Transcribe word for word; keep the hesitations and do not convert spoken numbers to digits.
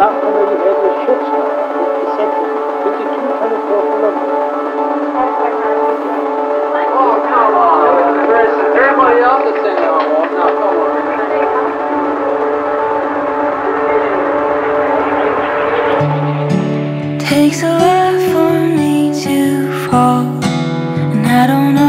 not familiar with your shit stuff. It's essential. fifty-two twenty-four Columbia. Oh, come on. Chris, everybody else is singing on Walt. Now, come on. Takes a lot for me to fall, and I don't know